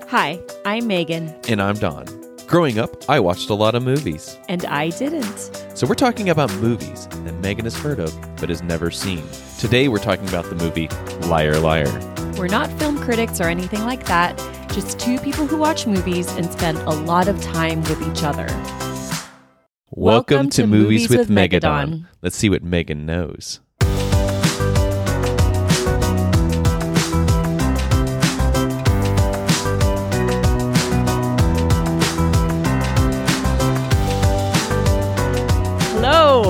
Hi, I'm Megan. And I'm Don. Growing up, I watched a lot of movies. And I didn't. So we're talking about movies that Megan has heard of but has never seen. Today we're talking about the movie Liar Liar. We're not film critics or anything like that, just two people who watch movies and spend a lot of time with each other. Welcome to Movies with Megadon. Let's see what Megan knows. Hello.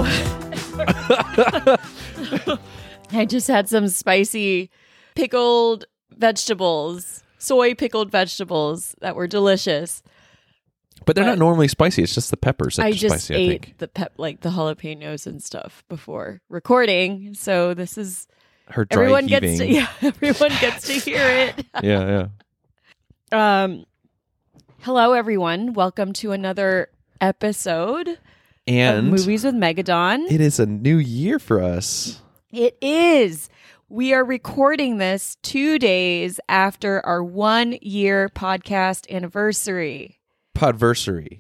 I just had some spicy pickled vegetables, soy pickled vegetables that were delicious. But they're not normally spicy. It's just the peppers that are spicy, I think. I just ate the jalapenos and stuff before recording, so this is her dry everyone heaving. Everyone gets to hear it. Yeah. Hello, everyone. Welcome to another episode of Movies with Megadon. It is a new year for us. It is. We are recording this 2 days after our 1 year podcast anniversary. Podversary.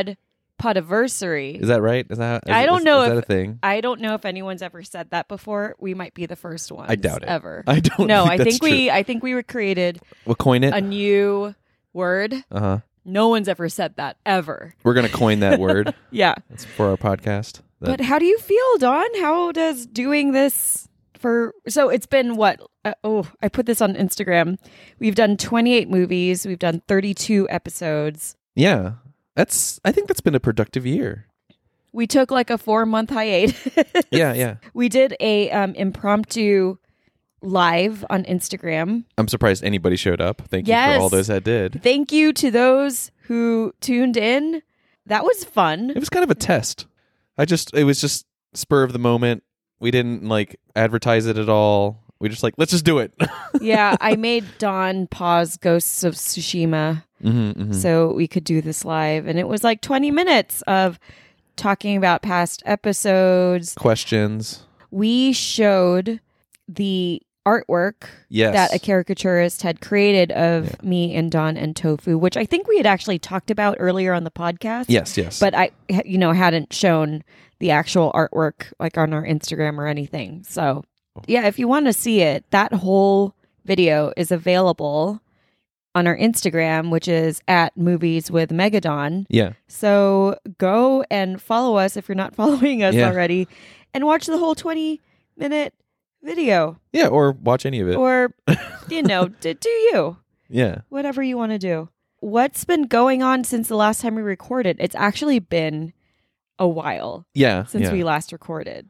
Podiversary. Is that right? Is that a thing? I don't know if anyone's ever said that before. We might be the first ones. I doubt it. Ever. I don't know. I think we created we'll coin it. A new word. Uh-huh. No one's ever said that ever. We're going to coin that word. Yeah. That's for our podcast. But how do you feel, Dawn? How does doing this so it's been what? I put this on Instagram. We've done 28 movies. We've done 32 episodes. Yeah. I think that's been a productive year. We took like a 4-month hiatus. Yeah. We did a impromptu live on Instagram. I'm surprised anybody showed up. Thank you for all those that did. Thank you to those who tuned in. That was fun. It was kind of a test. It was just spur of the moment. We didn't advertise it at all. We just let's just do it. Yeah, I made Dawn pause Ghosts of Tsushima so we could do this live. And it was 20 minutes of talking about past episodes. Questions. We showed the artwork that a caricaturist had created of me and Dawn and Tofu, which I think we had actually talked about earlier on the podcast. Yes. But I hadn't shown the actual artwork on our Instagram or anything. So yeah, if you want to see it, that whole video is available on our Instagram, which is at Movies with Megadon. Yeah. So go and follow us if you're not following us already, and watch the whole 20-minute video. Yeah, or watch any of it. Or, do you. Yeah. Whatever you want to do. What's been going on since the last time we recorded? It's actually been a while. Yeah. Since we last recorded.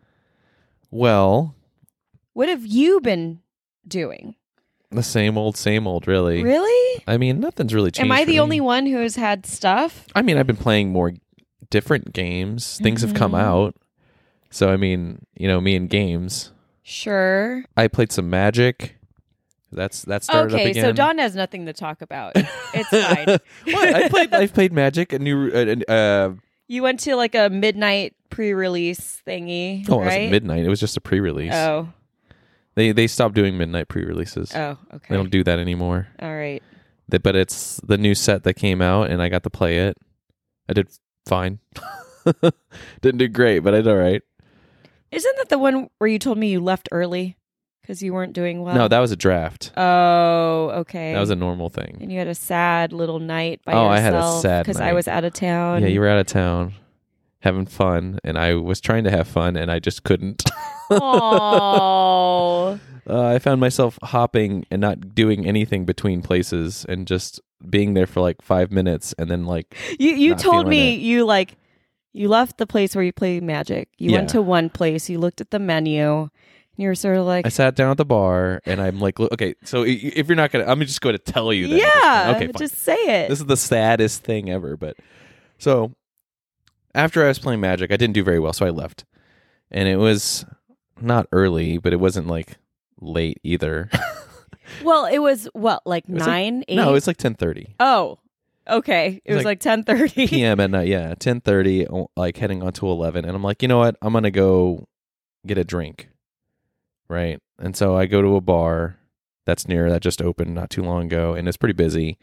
Well, what have you been doing? The same old, really. Really? I mean, nothing's really changed. Am I the only one who has had stuff? I mean, I've been playing more different games. Things have come out. So, I mean, me and games. Sure. I played some Magic. That started up again. Okay, so Dawn has nothing to talk about. It's fine. What? I've played Magic. You went to a midnight pre-release thingy. Oh, right? It wasn't midnight. It was just a pre-release. Oh. They stopped doing midnight pre-releases. Oh, okay. They don't do that anymore. All right. But it's the new set that came out, and I got to play it. I did fine. Didn't do great, but I did all right. Isn't that the one where you told me you left early because you weren't doing well? No, that was a draft. Oh, okay. That was a normal thing. And you had a sad little night by yourself. I had a sad night. Because I was out of town. Yeah, you were out of town having fun, and I was trying to have fun, and I just couldn't. Oh. I found myself hopping and not doing anything between places and just being there for 5 minutes, and then You told me you left the place where you play Magic. You went to one place, you looked at the menu, and you were sort of I sat down at the bar, and I'm okay, so if you're not going to, I'm just going to tell you that. Yeah, okay, fine. Just say it. This is the saddest thing ever, but so after I was playing Magic, I didn't do very well, so I left. And it was not early, but it wasn't late either. Well, it was what, 9, 8? No, it's 10:30. Oh, okay. It was 10:30 p.m. at night. Yeah, 10:30, heading on to 11. And I'm like, you know what? I'm gonna go get a drink, right? And so I go to a bar that's near that just opened not too long ago, and it's pretty busy.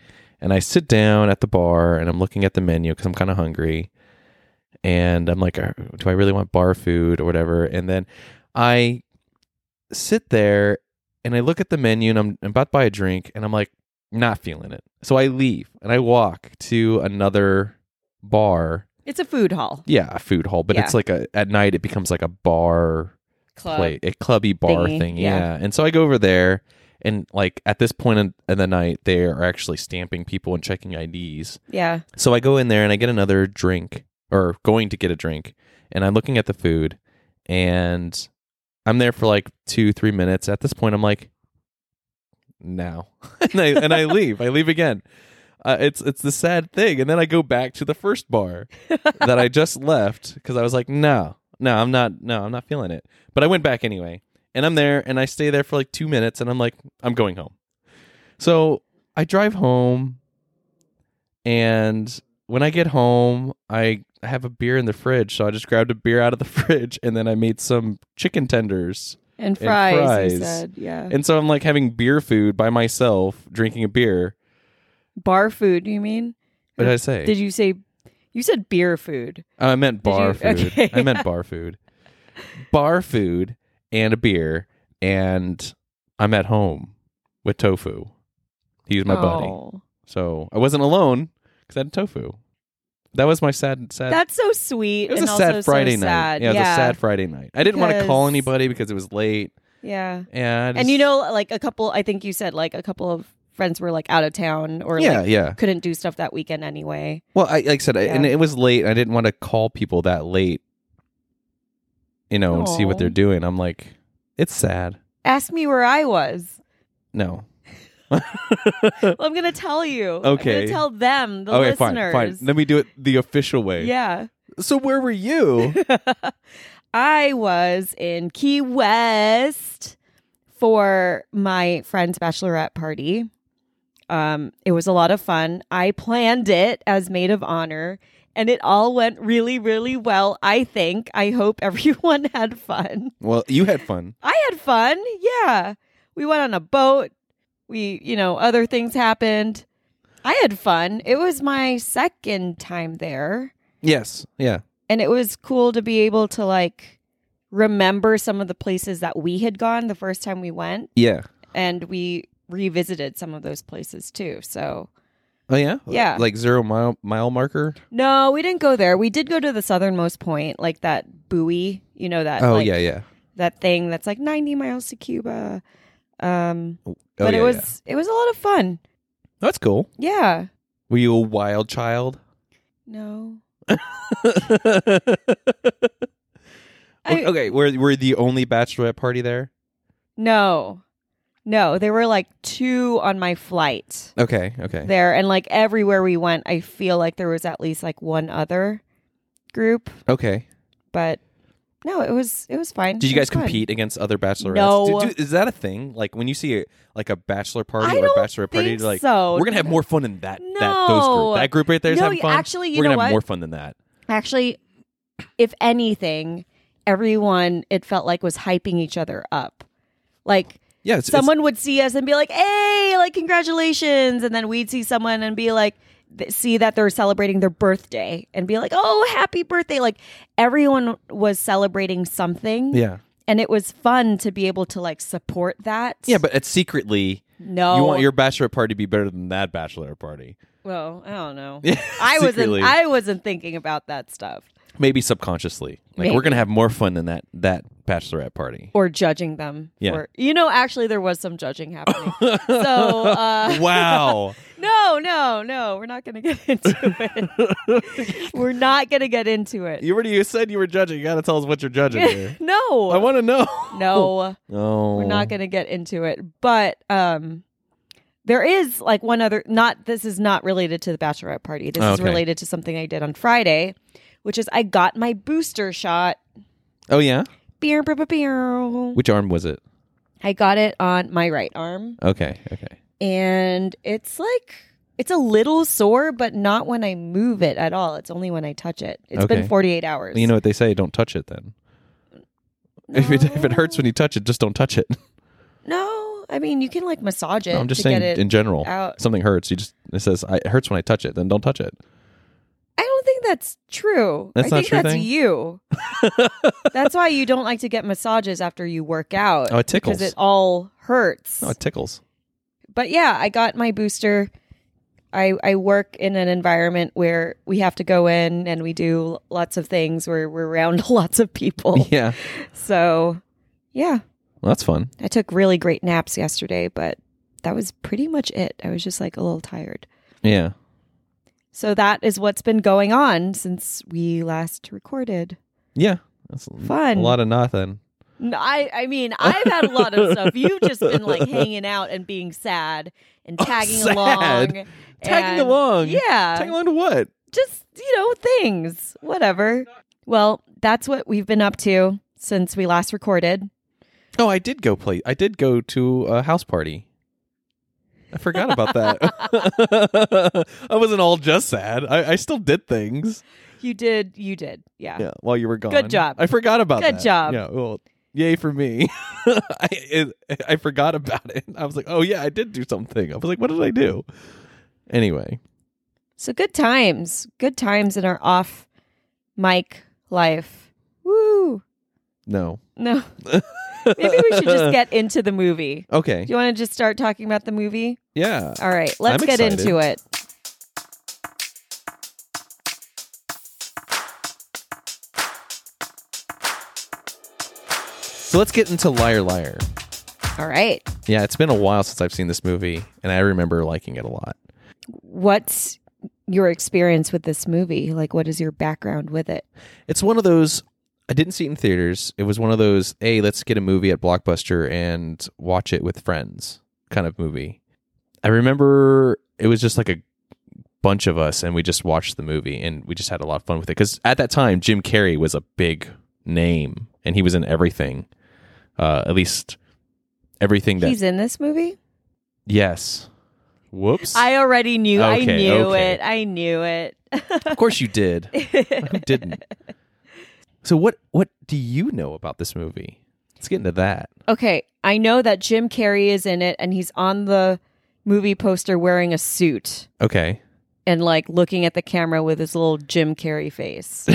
And I sit down at the bar and I'm looking at the menu because I'm kind of hungry. And I'm like, do I really want bar food or whatever? And then I sit there and I look at the menu and I'm about to buy a drink and I'm like, not feeling it. So I leave and I walk to another bar. It's a food hall. Yeah, a food hall. But it's like at night it becomes like a bar a clubby bar thing. Yeah. And so I go over there. And like at this point in the night, they are actually stamping people and checking IDs. Yeah. So I go in there and I get another drink, or going to get a drink, and I'm looking at the food, and I'm there for like 2-3 minutes. At this point, I'm like, no, and I leave. I leave again. It's the sad thing, and then I go back to the first bar that I just left because I was like, no, I'm not feeling it. But I went back anyway. And I'm there, and I stay there for like 2 minutes, and I'm like, I'm going home. So I drive home, and when I get home, I have a beer in the fridge. So I just grabbed a beer out of the fridge, and then I made some chicken tenders. And fries, you said, yeah. And so I'm like having beer food by myself, drinking a beer. Bar food, you mean? What did I say? Did you say, you said beer food. Oh, I meant bar food. Okay. I meant bar food. Bar food. And a beer, and I'm at home with Tofu. He's my buddy. So I wasn't alone because I had tofu. That was my sad. That's so sweet. It was and a sad also Friday so night. sad. Yeah, it was a sad Friday night. I didn't want to call anybody because it was late. Yeah. And like I think you said like a couple of friends were like out of town or couldn't do stuff that weekend anyway. Well, like I said, and it was late. I didn't want to call people that late. And see what they're doing. I'm like, it's sad. Ask me where I was. No. Well, I'm going to tell you. Okay. I'm going to tell them, the listeners. Fine. Let me do it the official way. Yeah. So where were you? I was in Key West for my friend's bachelorette party. It was a lot of fun. I planned it as maid of honor. And it all went really, really well, I think. I hope everyone had fun. Well, you had fun. I had fun, yeah. We went on a boat. Other things happened. I had fun. It was my second time there. Yes, yeah. And it was cool to be able to, like, remember some of the places that we had gone the first time we went. Yeah. And we revisited some of those places, too, so... Oh, yeah? Yeah. Like 0 mile marker? No, we didn't go there. We did go to the southernmost point, like that buoy, that. Oh, like, yeah. That thing that's like 90 miles to Cuba. But it was a lot of fun. That's cool. Yeah. Were you a wild child? No. Okay, were the only bachelorette party there? No, there were like 2 on my flight. Okay. There, and like everywhere we went, I feel like there was at least like one other group. Okay. But no, it was fine. Did you guys compete against other bachelorettes? No. Is that a thing? Like when you see a bachelor party or a bachelorette party, you're like, so. We're going to have more fun than that. No. Those group. That group right there is having fun. Actually, we're going to have more fun than that. Actually, if anything, everyone, it felt like, was hyping each other up. Like, yeah, someone would see us and be like, hey, like, congratulations. And then we'd see someone and be like, see that they're celebrating their birthday and be like, oh, happy birthday. Like, everyone was celebrating something. Yeah. And it was fun to be able to, like, support that. Yeah, but it's secretly, no, you want your bachelor party to be better than that bachelor party. Well, I don't know. Yeah, I wasn't thinking about that stuff. Maybe subconsciously. Like, we're going to have more fun than that bachelorette party. Or judging them. Yeah. Actually, there was some judging happening. So, wow. No. We're not going to get into it. We're not going to get into it. You already said you were judging. You got to tell us what you're judging here. No. I want to know. No. Oh. We're not going to get into it. But there is like one other, this is not related to the bachelorette party. This is related to something I did on Friday, which is I got my booster shot. Oh, yeah? Which arm was it? I got it on my right arm. Okay. And it's a little sore, but not when I move it at all. It's only when I touch it. It's been 48 hours. Well, you know what they say, don't touch it then. No. If it hurts when you touch it, just don't touch it. No. Well, I mean, you can like massage it. No, I'm just to saying get it in general. out. Something hurts. It says it hurts when I touch it. Then don't touch it. I don't think that's true. That's I not think true that's thing? you. That's why you don't like to get massages after you work out. Oh, it tickles. Because it all hurts. No, it tickles. But yeah, I got my booster. I work in an environment where we have to go in and we do lots of things where we're around lots of people. Yeah. So, yeah. Well, that's fun. I took really great naps yesterday, but that was pretty much it. I was just like a little tired. Yeah. So that is what's been going on since we last recorded. Yeah. That's Fun. A lot of nothing. No, I mean, I've had a lot of stuff. You've just been like hanging out and being sad and tagging sad? along. Tagging along? Yeah. Tagging along to what? Just, things. Whatever. Well, that's what we've been up to since we last recorded. Oh, I did go to a house party. I forgot about that. I wasn't all just sad. I still did things. You did. Yeah. Yeah, while you were gone. Good job. I forgot about that. Good job. Yeah, well, yay for me. I forgot about it. I was like, oh yeah, I did do something. I was like, what did I do? Anyway. So good times. Good times in our off mic life. Woo. No. No. Maybe we should just get into the movie. Okay. Do you want to just start talking about the movie? Yeah. All right, let's I'm get excited. into it. So let's get into Liar Liar. All right. Yeah, it's been a while since I've seen this movie, and I remember liking it a lot. What's your experience with this movie? Like, what is your background with it? It's one of those, I didn't see it in theaters. It was one of those, hey, let's get a movie at Blockbuster and watch it with friends kind of movie. I remember it was just like a bunch of us, and we just watched the movie, and we just had a lot of fun with it. Because at that time, Jim Carrey was a big name, and he was in everything. At least everything that... He's in this movie? Yes. Whoops. I already knew. Okay, I knew okay. it. I knew it. Of course you did. Who didn't? So what do you know about this movie? Let's get into that. Okay, I know that Jim Carrey is in it, and he's on the movie poster wearing a suit Okay. and like looking at the camera with his little Jim Carrey face.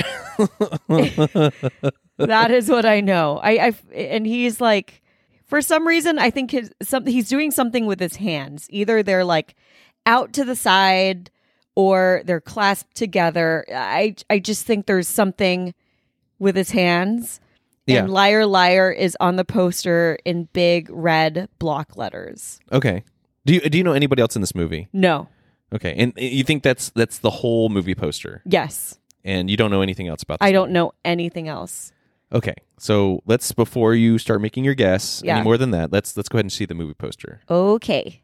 That is what I know. And he's like, for some reason, I think he's doing something with his hands. Either they're like out to the side or they're clasped together. I just think there's something with his hands. Yeah. And Liar Liar is on the poster in big red block letters. Okay. Do you know anybody else in this movie? No. Okay. And you think that's the whole movie poster? Yes. And you don't know anything else about this I don't movie? know anything else. Okay. So let's, before you start making your guess Yeah. any more than that, let's go ahead and see the movie poster. Okay.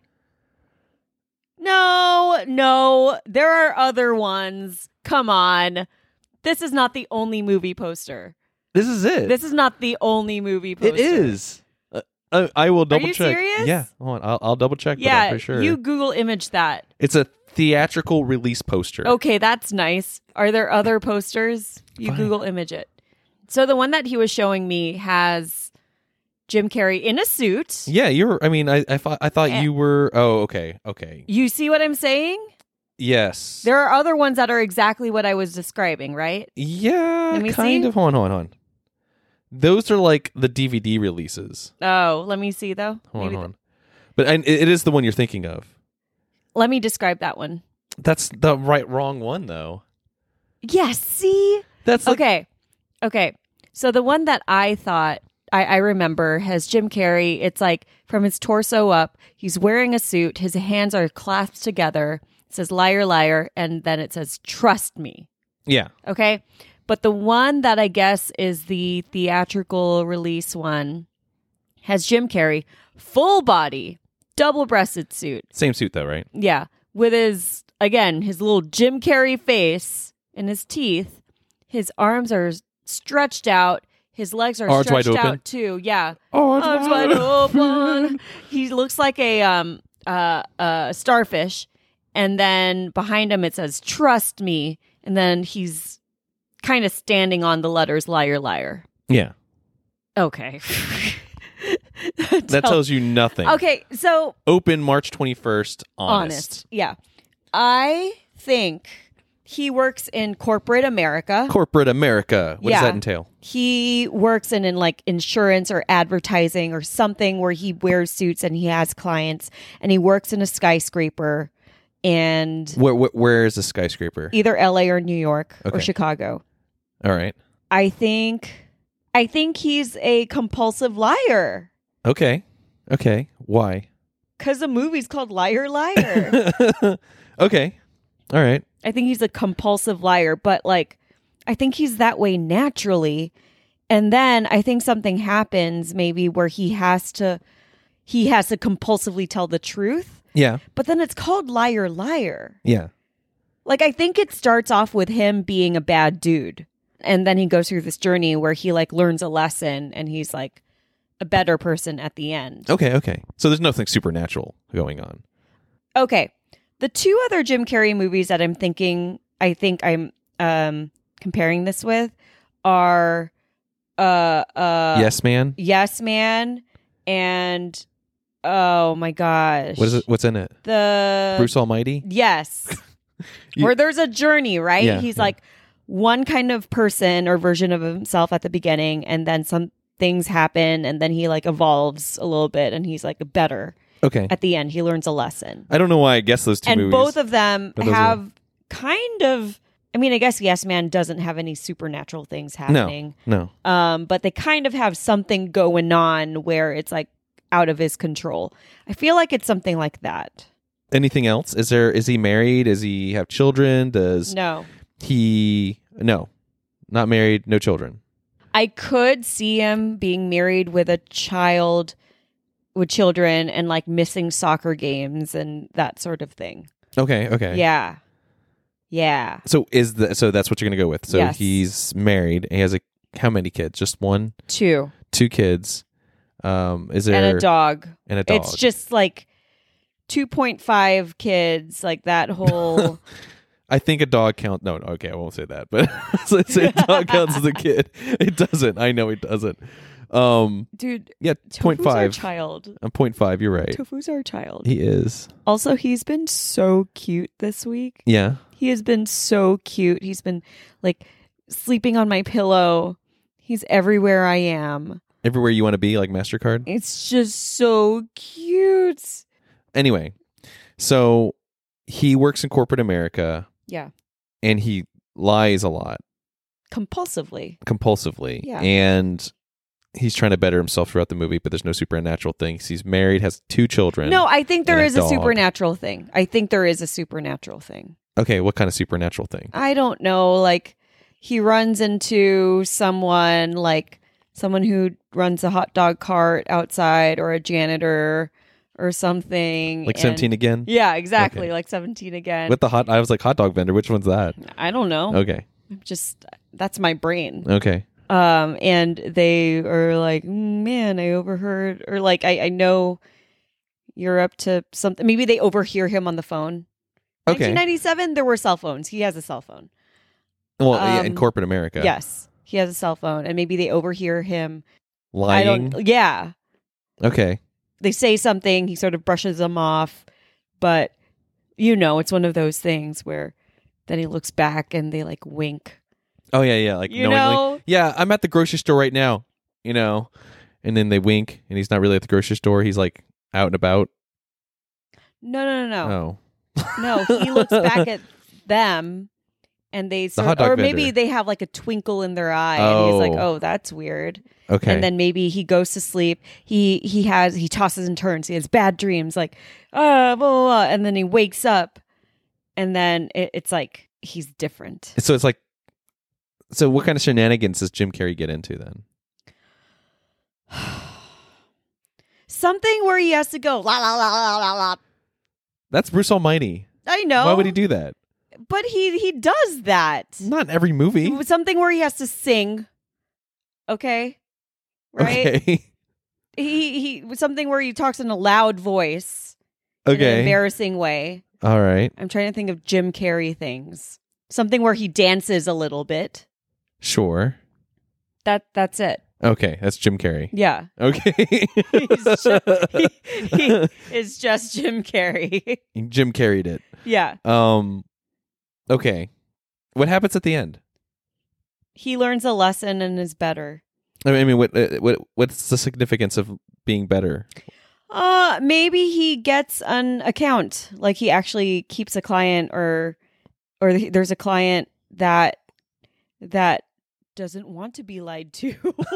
No, there are other ones. Come on. This is not the only movie poster. This is it. This is not the only movie poster. It is. I will double you check. serious? Yeah. Hold on. I'll double check. but I'm Yeah, pretty sure. you Google image that. It's a theatrical release poster. Okay, that's nice. Are there other posters? You Fine. Google image it. So the one that he was showing me has Jim Carrey in a suit. Yeah, I thought you were. Oh, okay. You see what I'm saying? Yes. There are other ones that are exactly what I was describing, right? Yeah, Let me kind see. of. Hold on. Those are like the DVD releases. Oh, let me see though. Hold on. But it is the one you're thinking of. Let me describe that one. That's the wrong one though. Yes, see? That's like, Okay. So the one that I thought I remember has Jim Carrey. It's like from his torso up, he's wearing a suit. His hands are clasped together. It says liar, liar. And then it says, trust me. Yeah. Okay. But the one that I guess is the theatrical release one has Jim Carrey, full body, double-breasted suit. Same suit though, right? Yeah. With his little Jim Carrey face and his teeth. His arms are stretched out. His legs are Arms wide stretched open? out too. Yeah. Arms wide open. He looks like a starfish. And then behind him it says, trust me. And then he's kind of standing on the letters liar, liar. Yeah. Okay. That tells you nothing. Okay, so Open March 21st, honest. Yeah. I think he works in corporate America. Corporate America. What does Yeah. that entail? He works in like insurance or advertising or something where he wears suits and he has clients, and he works in a skyscraper, and Where is the skyscraper? either LA or New York or Okay. Chicago. All right. I think he's a compulsive liar Okay. Why? because the movie's called Liar Liar. Okay. All right. I think he's a compulsive liar, but like, I think he's that way naturally. And then I think something happens maybe where he has to compulsively tell the truth, Yeah. but then it's called Liar Liar. Yeah. Like, I think it starts off with him being a bad dude. And then he goes through this journey where he like learns a lesson and he's like a better person at the end. Okay. So there's nothing supernatural going on. Okay. The two other Jim Carrey movies that I think I'm comparing this with are Yes, Man. Yes Man and oh my gosh. What is it? What's in it? The Bruce Almighty? Yes. Where there's a journey, right? Yeah, He's yeah. like one kind of person or version of himself at the beginning, and then some things happen, and then he like evolves a little bit, and he's like better. Okay. At the end, he learns a lesson. I don't know why I guess those two And movies. both of them But those have kind of, I mean, I guess Yes Man doesn't have any supernatural things happening. No. But they kind of have something going on where it's like out of his control. I feel like it's something like that. Anything else? Is he married? Does he have children? No. No. Not married, no children. I could see him being married with a child, with children, and like missing soccer games and that sort of thing. Okay. Yeah. So that's what you're gonna go with. So Yes. he's married. And he has how many kids? Just one? 2. 2 kids. Is there And a dog. And a dog. It's just like 2.5 kids, like that whole. I think a dog counts. No, okay, I won't say that. But let's say a dog counts as a kid. It doesn't. I know it doesn't. Dude, Yeah, Tofu's our 0.5. child. 0.5. You're right. Tofu's our child. He is. Also, he's been so cute this week. Yeah. He has been so cute. He's been like sleeping on my pillow. He's everywhere I am. Everywhere you want to be, like MasterCard. It's just so cute. Anyway, so he works in corporate America. Yeah. And he lies a lot. Compulsively. Yeah. And he's trying to better himself throughout the movie, but there's no supernatural things. He's married, has 2 children. No, I think there and is a a dog. supernatural thing. Okay, what kind of supernatural thing? I don't know. Like, he runs into someone who runs a hot dog cart outside, or a janitor or something. Like and- 17 again? Yeah, exactly. Okay. Like 17 again. I was like, hot dog vendor. Which one's that? I don't know. Okay. That's my brain. Okay. And they are like, man, I overheard, or like, I know you're up to something. Maybe they overhear him on the phone. Okay. 1997, there were cell phones. He has a cell phone. Well, yeah, in corporate America. Yes, he has a cell phone, and maybe they overhear him. Lying. Yeah. Okay. They say something, he sort of brushes them off, but it's one of those things where then he looks back and they like wink. Oh, yeah. Like knowingly. Yeah, I'm at the grocery store right now, and then they wink and he's not really at the grocery store. He's like out and about. No. Oh. No, he looks back at them and they hot dog or maybe vendor. they have like a twinkle in their eye and he's like, Oh. "Oh, that's weird." Okay. And then maybe he goes to sleep. He tosses and turns. He has bad dreams, like blah, blah, blah. And then he wakes up, and then it's like he's different. So it's like, so what kind of shenanigans does Jim Carrey get into then? Something where he has to go la la la la la la. That's Bruce Almighty. I know. Why would he do that? But he does that. Not in every movie. Something where he has to sing. Okay. Right? Okay. He something where he talks in a loud voice. In an Okay. embarrassing way. All right. I'm trying to think of Jim Carrey things. Something where he dances a little bit. Sure. That's it. Okay, that's Jim Carrey. Yeah. Okay. He is just Jim Carrey. Jim carried it. Yeah. Okay. What happens at the end? He learns a lesson and is better. I mean, what's the significance of being better? Maybe he gets an account. Like he actually keeps a client, or there's a client that doesn't want to be lied to.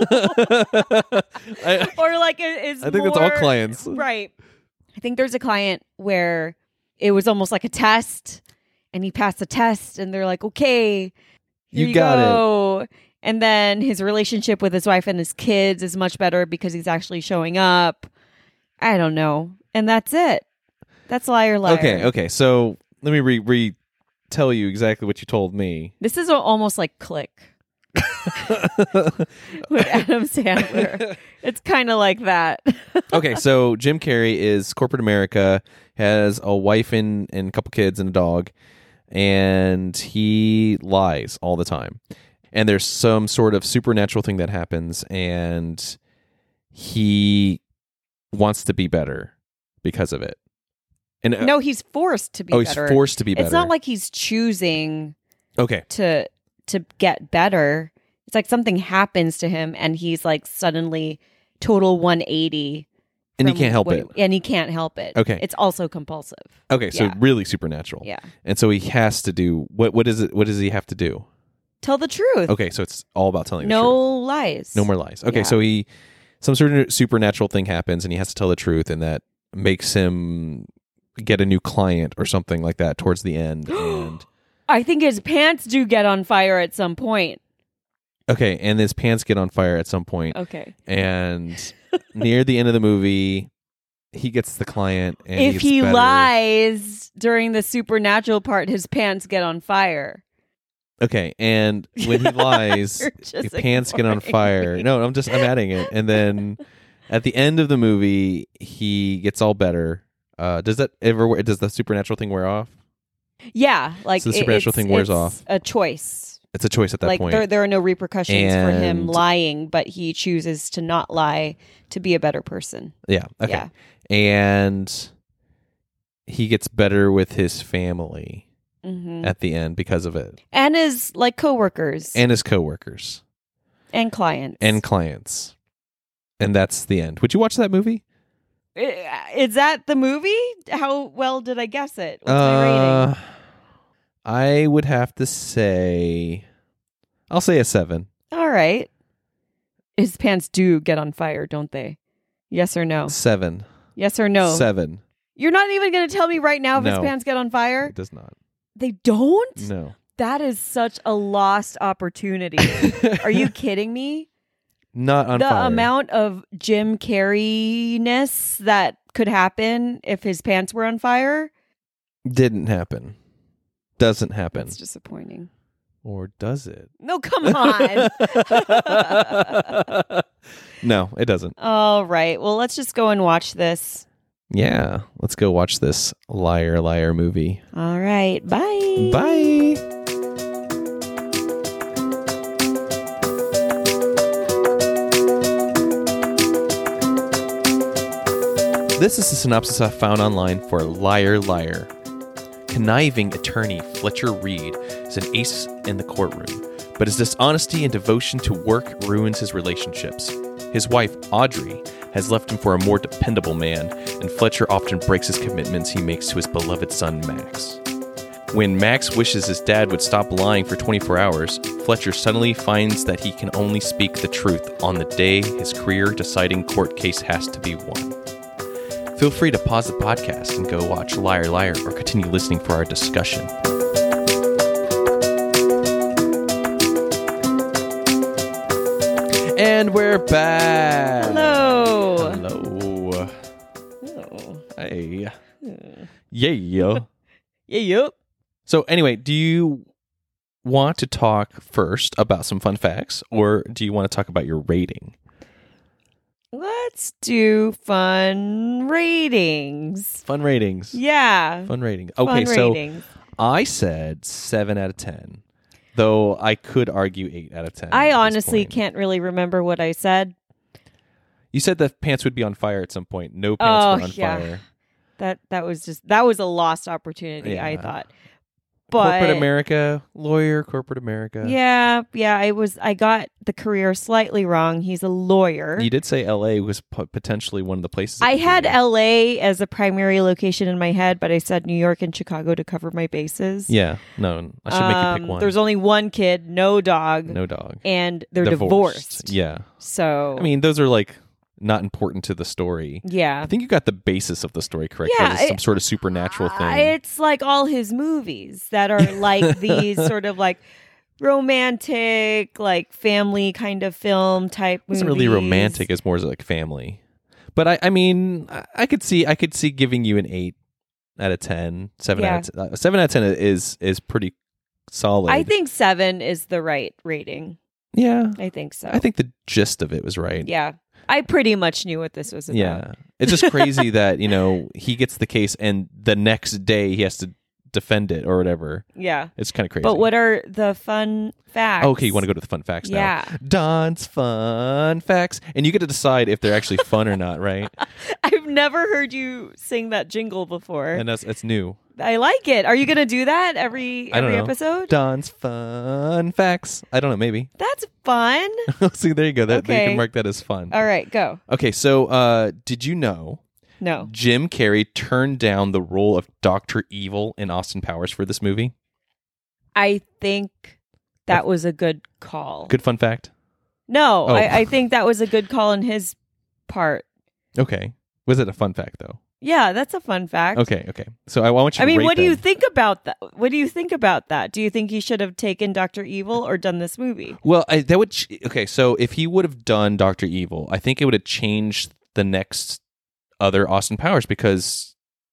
Or like is I think that's all clients. Right. I think there's a client where it was almost like a test and he passed the test and they're like, okay, here you go. And then his relationship with his wife and his kids is much better because he's actually showing up. I don't know. And that's it. That's Liar Liar. Okay. So let me tell you exactly what you told me. This is almost like Click with Adam Sandler. It's kind of like that. Okay, so Jim Carrey is corporate America, has a wife and a couple kids and a dog, and he lies all the time. And there's some sort of supernatural thing that happens, and he wants to be better because of it. And no, he's forced to be better. He's forced to be better. It's not like he's choosing to get better. It's like something happens to him and he's like suddenly total 180. And he can't help it. And he can't help it. Okay. It's also compulsive. Okay, so really supernatural. Yeah. And so he has to do what is it? What does he have to do? Tell the truth. Okay, so it's all about telling the truth. No lies. No more lies. Okay, so some sort of supernatural thing happens and he has to tell the truth, and that makes him get a new client or something like that towards the end. And I think his pants do get on fire at some point. Okay, and his pants get on fire at some point. Okay. And near the end of the movie, he gets the client. And if he lies during the supernatural part, his pants get on fire. Okay, and when he lies, his pants get on fire. No, I'm adding it. And then at the end of the movie, he gets all better. Does the supernatural thing wear off? Yeah, like so the supernatural thing wears off. A choice. It's a choice at that point. Like there are no repercussions for him lying, but he chooses to not lie to be a better person. Yeah. Okay. Yeah. And he gets better with his family at the end because of it, and his coworkers, and clients, and that's the end. Would you watch that movie? Is that the movie? How well did I guess it? What's my rating? I would have to say, I'll say a 7. All right. His pants do get on fire, don't they? Yes or no? 7. Yes or no? 7. You're not even going to tell me right now if his pants get on fire? It does not. They don't? No. That is such a lost opportunity. Are you kidding me? Not on fire. The amount of Jim Carrey-ness that could happen if his pants were on fire? Didn't happen. Doesn't happen. It's disappointing. Or does it? No, come on. No, it doesn't. All right. Well, let's just go and watch this. Yeah. Let's go watch this Liar Liar movie. All right. Bye. Bye. This is the synopsis I found online for Liar Liar. Conniving attorney Fletcher Reed is an ace in the courtroom, but his dishonesty and devotion to work ruins his relationships. His wife, Audrey, has left him for a more dependable man, and Fletcher often breaks his commitments he makes to his beloved son, Max. When Max wishes his dad would stop lying for 24 hours, Fletcher suddenly finds that he can only speak the truth on the day his career-deciding court case has to be won. Feel free to pause the podcast and go watch Liar Liar or continue listening for our discussion. And we're back. Hello. Hello. Oh. Hey. Yeah. Yeah. So anyway, do you want to talk first about some fun facts, or do you want to talk about your rating? Let's do fun ratings. Fun ratings. Yeah. Fun ratings. Fun Okay, ratings. so I said 7 out of 10. though I could argue 8 out of 10. I at this honestly point. can't really remember what I said. You said the pants would be on fire at some point. No pants were on yeah. fire. That was a lost opportunity, Yeah. I thought. But Corporate America, lawyer, corporate America. yeah, I got the career slightly wrong. He's a lawyer. You did say L.A. was potentially one of the places. I had LA as a primary location in my head, but I said New York and Chicago to cover my bases. Yeah, no, I should make you pick one. There's only one kid, no dog. No dog. And they're divorced. Yeah. So I mean, those are like not important to the story. yeah. I think you got the basis of the story correct. Yeah, That it's some sort of supernatural thing. It's like all his movies that are like these sort of like romantic, like family kind of film type movies. It's not really romantic. It's more like family. But I mean, I could see giving you an 8 out of 10, 7 Yeah. out of 10. 7 out of 10 is pretty solid. I think 7 is the right rating. Yeah. I think so. I think the gist of it was right. Yeah. I pretty much knew what this was about. Yeah. It's just crazy that, he gets the case and the next day he has to defend it or whatever. Yeah. It's kind of crazy. But what are the fun facts? Okay, you want to go to the fun facts now. Yeah. Don's fun facts. And you get to decide if they're actually fun or not, right? I've never heard you sing that jingle before. And that's new. I like it. Are you going to do that every I don't know. episode? Don's fun facts. I don't know, maybe. That's fun. See, there you go. That you Okay. can mark that as fun. All right, go. Okay, so did you know No. Jim Carrey turned down the role of Dr. Evil in Austin Powers for this movie? I think that was a good call. Good fun fact? No, Oh. I think that was a good call on his part. Okay. Was it a fun fact, though? Yeah, that's a fun fact. Okay. So I want you to rate what do you them. think about that? What do you think about that? Do you think he should have taken Dr. Evil or done this movie? Well, that would... Okay, so if he would have done Dr. Evil, I think it would have changed the next other Austin Powers because,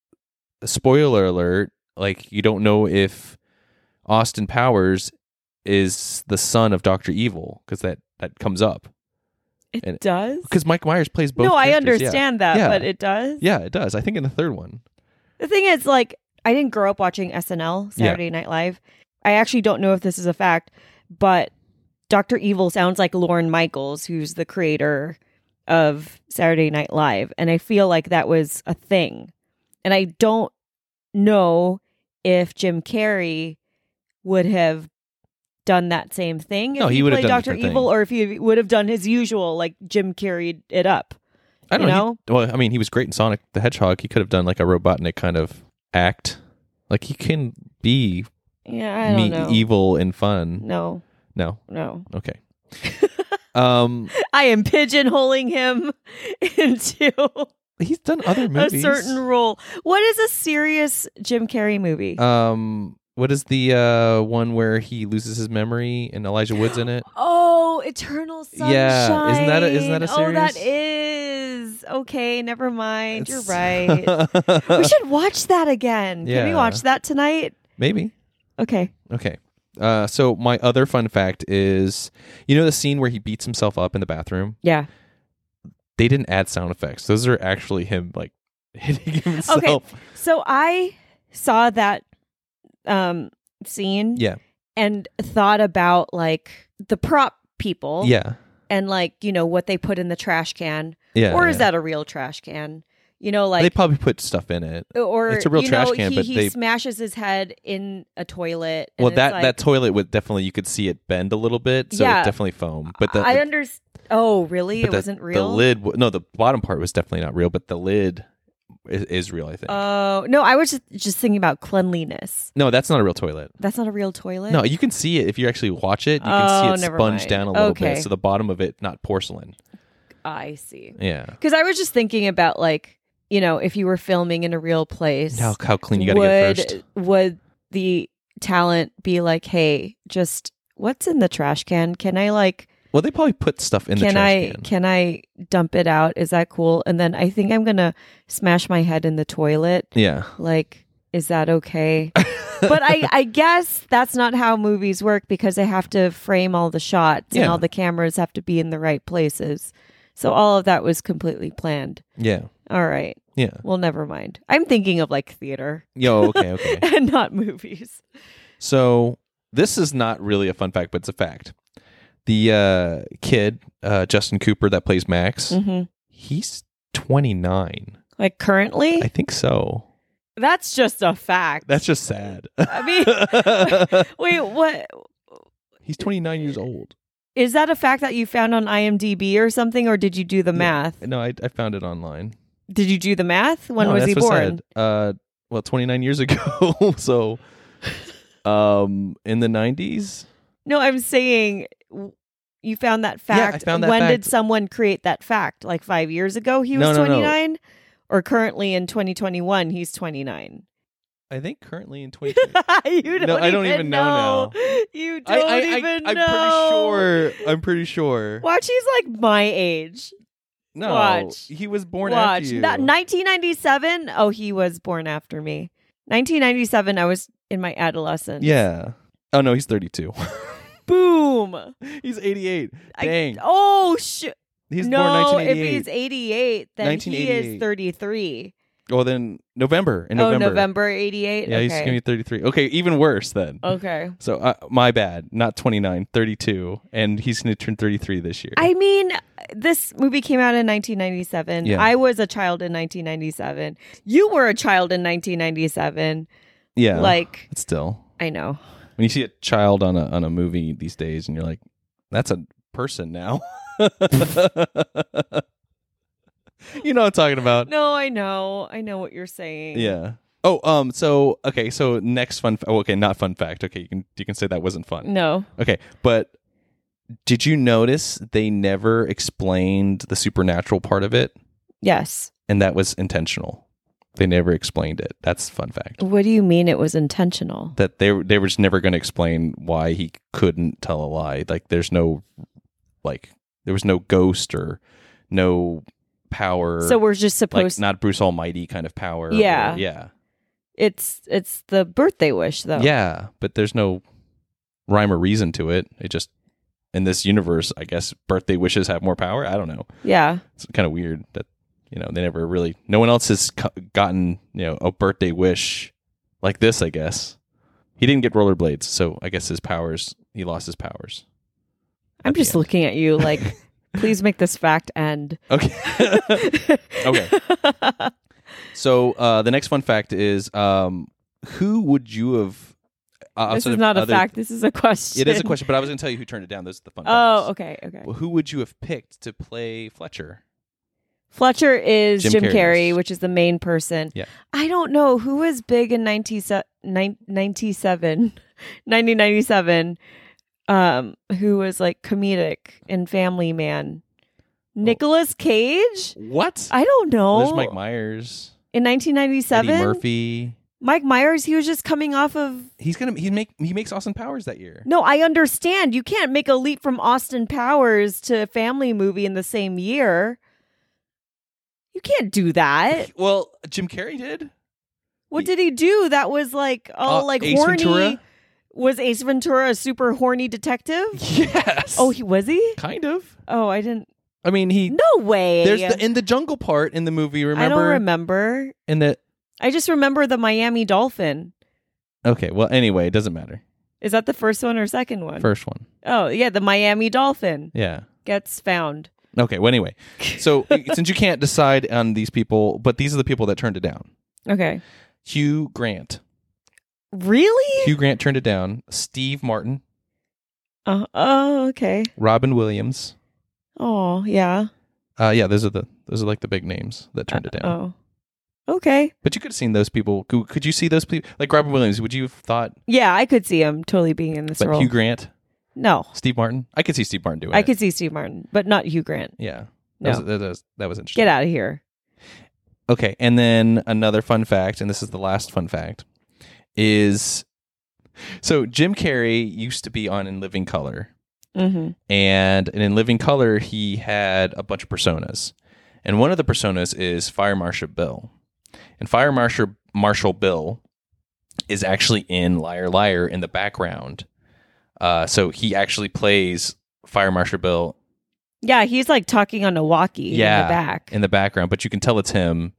spoiler alert, like, you don't know if Austin Powers is the son of Dr. Evil because that comes up. It does? Because Mike Myers plays both No, I characters, yeah. understand that, Yeah. but it does? Yeah, it does. I think in the third one. The thing is, like, I didn't grow up watching SNL, Saturday Night Live. I actually don't know if this is a fact, but Dr. Evil sounds like Lorne Michaels, who's the creator of Saturday Night Live. And I feel like that was a thing. And I don't know if Jim Carrey would have done that same thing if No, he would have played done a Dr. different Evil, thing. or if he would have done his usual, like Jim carried it up. I don't You know. Well, I mean, he was great in Sonic the Hedgehog. He could have done like a Robotnik kind of act. Like he can be Yeah, I don't know. evil and fun. No. No. Okay. I am pigeonholing him into he's done other movies. a certain role. What is a serious Jim Carrey movie? What is the one where he loses his memory and Elijah Wood's in it? Oh, Eternal Sunshine. Yeah, isn't that a Oh, that series? is. Okay, never mind. You're It's- right. We should watch that again. Can we Yeah. watch that tonight? Maybe. Okay. Okay. So my other fun fact is, the scene where he beats himself up in the bathroom? Yeah. They didn't add sound effects. Those are actually him like hitting himself. Okay. So I saw that scene Yeah. and thought about like the prop people. Yeah. And like, what they put in the trash can. Yeah. Or is yeah. that a real trash can? Like they probably put stuff in it. or It's a real trash can, he, but he they smashes his head in a toilet. And well, it's that like, that toilet would definitely you could see it bend a little bit, so Yeah. it's definitely foam. But the I understand. Oh, really? but It wasn't real. The lid, no, the bottom part was definitely not real, but the lid is real. I think. Oh no, I was just thinking about cleanliness. No, that's not a real toilet. That's not a real toilet. No, you can see it if you actually watch it. You can see it never sponge mind. down a little Okay. bit, so the bottom of it not porcelain. I see. Yeah. Because I was just thinking about like if you were filming in a real place, How clean you got to get first. would the talent be like, hey, just what's in the trash can? Can I like? Well, they probably put stuff in the trash can. Can I dump it out? Is that cool? And then I think I'm gonna smash my head in the toilet. Yeah. Like, is that okay? But I guess that's not how movies work because they have to frame all the shots and Yeah. all the cameras have to be in the right places. So all of that was completely planned. Yeah. All right. Yeah. Well, never mind. I'm thinking of like theater Yo. Okay. Okay. and not movies. So this is not really a fun fact, but it's a fact. The kid, Justin Cooper, that plays Max, he's 29. Like currently? I think so. That's just a fact. That's just sad. I mean, wait, what? He's 29 years old. Is that a fact that you found on IMDb or something, or did you do the math? No, I found it online. Did you do the math? When No, was he that's what's born? sad. Well, 29 years ago. So, in the 90s? No, I'm saying you found that fact. Yeah, I found that when fact. did someone create that fact? Like 5 years ago he was No. 29? Or currently in 2021 he's 29? I think currently in 2020. You don't No, I don't even even know now. You don't even know. I'm pretty sure. Watch, he's like my age. No, Watch. he was born Watch. after you. 1997? Oh, he was born after me. 1997, I was in my adolescence. Yeah. Oh, no, he's 32. Boom. He's 88. Dang. Oh, shit. He's born No, if 1988. he's 88, then he 1988. is 33. Well, then November. In Oh, November. November 88? Yeah, he's okay. going to be 33. Okay, even worse then. Okay. So, my bad. Not 29, 32. And he's going to turn 33 this year. I mean, this movie came out in 1997. Yeah. I was a child in 1997. You were a child in 1997. Yeah. Like, But still. I know. When you see a child on a movie these days and you're like, that's a person now. You know what I'm talking about. No, I know. I know what you're saying. Yeah. Oh, so okay, so next not fun fact. Okay, you can say that wasn't fun. No. Okay, but did you notice they never explained the supernatural part of it? Yes. And that was intentional. They never explained it. That's a fun fact. What do you mean it was intentional? That they were just never going to explain why he couldn't tell a lie. Like there was no ghost or no power. So we're just supposed not Bruce Almighty kind of power. Yeah. Yeah. It's the birthday wish though. Yeah, but there's no rhyme or reason to it. It just, in this universe, I guess birthday wishes have more power. I don't know. Yeah. It's kind of weird that, they never really, no one else has gotten, a birthday wish like this, I guess. He didn't get rollerblades, so I guess he lost his powers. I'm just looking at you like, please make this fact end. Okay. Okay. So the next fun fact is, who would you have? This is not a fact. This is a question. It is a question, but I was going to tell you who turned it down. Those are the fun Oh, facts. okay. Well, who would you have picked to play Fletcher? Fletcher is Jim Carrey. Carrey, which is the main person. Yeah. I don't know who was big in 1997, who was like comedic in Family Man. Nicolas Cage? What? I don't know. There's Mike Myers. In 1997? Eddie Murphy. Mike Myers, he was just coming off of... He makes Austin Powers that year. No, I understand. You can't make a leap from Austin Powers to a family movie in the same year. You can't do that. Well, Jim Carrey did. What did he do? That was like Ace horny. Ventura? Was Ace Ventura a super horny detective? Yes. Oh, was he? Kind of. Oh, I didn't. I mean, No way. There's in the jungle part in the movie. Remember? I don't remember. I just remember the Miami Dolphin. Okay. Well, anyway, it doesn't matter. Is that the first one or second one? First one. Oh, yeah, the Miami Dolphin Yeah. gets found. Okay. Well, anyway, so since you can't decide on these people, but these are the people that turned it down. Okay. Hugh Grant. Really? Hugh Grant turned it down. Steve Martin. Oh, okay. Robin Williams. Oh, yeah. Yeah, those are like the big names that turned it down. Oh, okay. But you could have seen those people. Could you see those people? Like Robin Williams, would you have thought? Yeah, I could see him totally being in this But role. Hugh Grant? No. Steve Martin? I could see Steve Martin doing it. I could see Steve Martin, but not Hugh Grant. Yeah. No. That was interesting. Get out of here. Okay, and then another fun fact, and this is the last fun fact, is so Jim Carrey used to be on In Living Color. Mm-hmm. And in Living Color, he had a bunch of personas. And one of the personas is Fire Marshal Bill. And Fire Marshal Bill is actually in Liar Liar in the background. So he actually plays Fire Marshal Bill. Yeah, he's like talking on a walkie in the back. In the background, but you can tell it's him.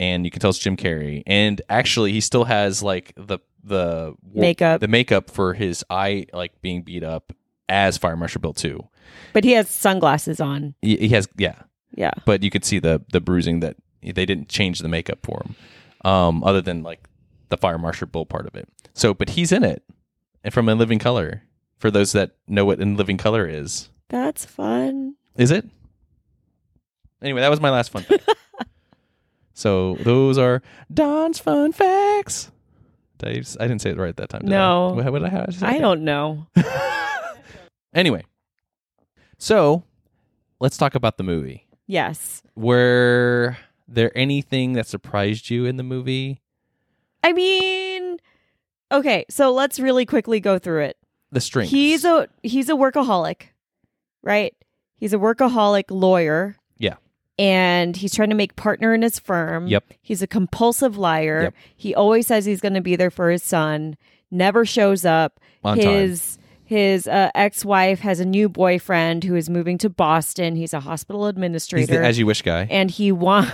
and you can tell it's Jim Carrey. And actually, he still has like the makeup for his eye like being beat up as Fire Marshal Bill 2. But he has sunglasses on. He has, yeah. Yeah. But you could see the bruising that they didn't change the makeup for him, other than like the Fire Marshal Bill part of it. So, but he's in it, and from In Living Color. For those that know what In Living Color is, that's fun. Is it? Anyway, that was my last fun fact. So those are Don's fun facts. I didn't say it right that time. No, what did I have? I don't know. Anyway, so let's talk about the movie. Yes. Were there anything that surprised you in the movie? I mean, okay, so let's really quickly go through it. The strengths. He's a workaholic, right? He's a workaholic lawyer. Yeah. And he's trying to make partner in his firm. Yep. He's a compulsive liar. Yep. He always says he's going to be there for his son. Never shows up. On time. His ex-wife has a new boyfriend who is moving to Boston. He's a hospital administrator. He's the As You Wish guy. And he wants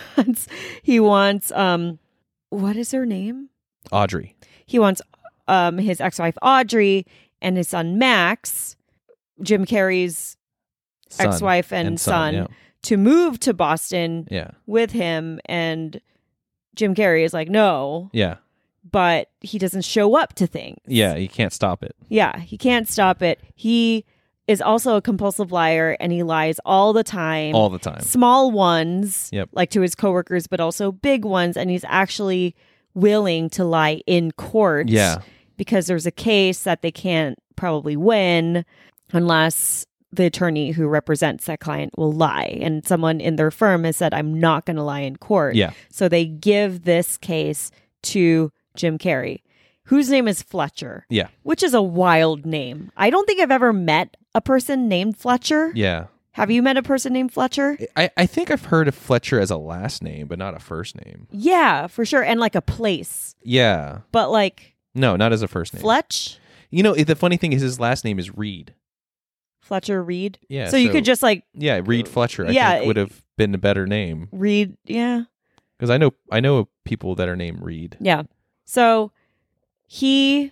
what is her name? Audrey. He wants his ex-wife Audrey and his son Max, Jim Carrey's ex-wife and son, yeah. to move to Boston Yeah. with him. And Jim Carrey is like, no. Yeah. But he doesn't show up to things. Yeah, he can't stop it. Yeah, he can't stop it. He is also a compulsive liar, and he lies all the time. All the time. Small ones, Yep. like to his coworkers, but also big ones. And he's actually willing to lie in court. Yeah. Because there's a case that they can't probably win unless the attorney who represents that client will lie. And someone in their firm has said, I'm not going to lie in court. Yeah. So they give this case to Jim Carrey, whose name is Fletcher. Yeah. Which is a wild name. I don't think I've ever met a person named Fletcher. Yeah. Have you met a person named Fletcher? I think I've heard of Fletcher as a last name, but not a first name. Yeah, for sure. And like a place. Yeah. But like... No, not as a first name. Fletch? You know, the funny thing is his last name is Reed. Fletcher Reed? Yeah. So you could just like... Yeah, Reed Fletcher I think would have been a better name. Reed, yeah. Because I know people that are named Reed. Yeah. So he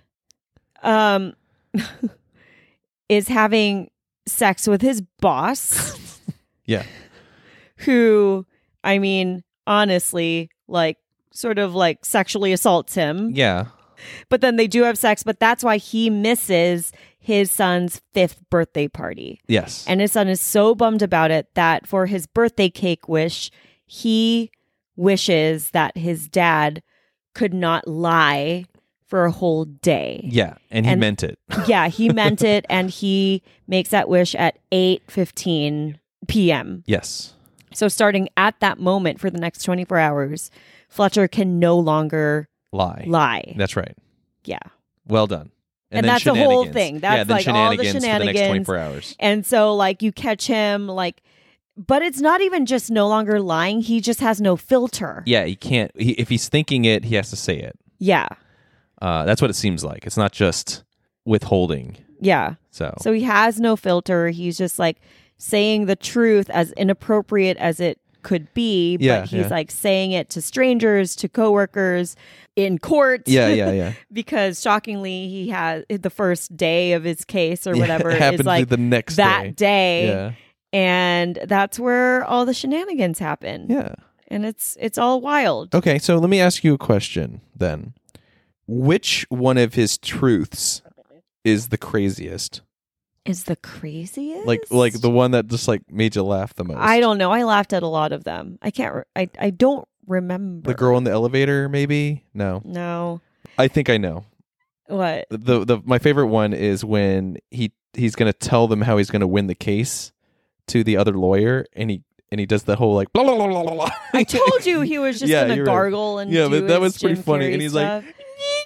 is having sex with his boss. Yeah. Who, I mean, honestly, like sort of like sexually assaults him. Yeah. But then they do have sex, but that's why he misses his son's 5th birthday party. Yes. And his son is so bummed about it that for his birthday cake wish, he wishes that his dad could not lie for a whole day. Yeah, and he meant it. Yeah, he meant it, and he makes that wish at 8:15 p.m. Yes. So starting at that moment for the next 24 hours, Fletcher can no longer lie. That's right. Yeah. Well done. And that's the whole thing. That's then like all the for the shenanigans. next 24 hours. And so like you catch him like, but it's not even just no longer lying. He just has no filter. Yeah, he can't. If he's thinking it, he has to say it. Yeah. That's what it seems like. It's not just withholding. Yeah. So he has no filter. He's just like saying the truth as inappropriate as it could be. But he's like saying it to strangers, to coworkers, in court. Yeah. Because shockingly, he has the first day of his case or whatever it happens is like the next that day. Yeah. And that's where all the shenanigans happen. Yeah. And it's all wild. Okay, so let me ask you a question then. Which one of his truths is the craziest? Is the craziest? Like the one that just like made you laugh the most? I don't know. I laughed at a lot of them. I can't. I don't remember. The girl in the elevator, maybe? No. I think I know. What? My favorite one is when he's going to tell them how he's going to win the case to the other lawyer, and he does the whole like blah blah blah blah blah. I told you he was just going to gargle and do but that was pretty Jim funny. Carrey And he's stuff. like,